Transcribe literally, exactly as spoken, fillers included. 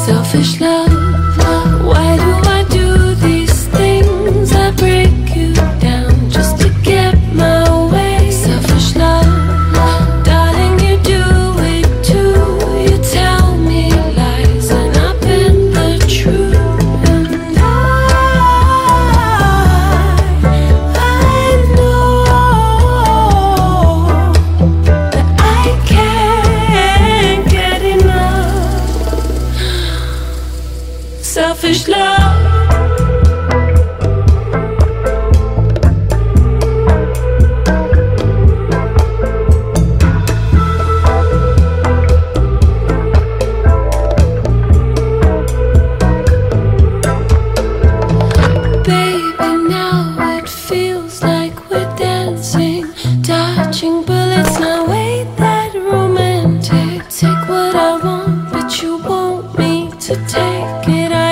Selfish love, why do I do these things? I break you down just to get my way. Selfish love, darling, you do it too. You tell me lies and I bend the truth. And I, I know that I can't get enough. Selfish love. Baby, now it feels like we're dancing, dodging bullets, now ain't that romantic? Take what I want, but you want me to take it. I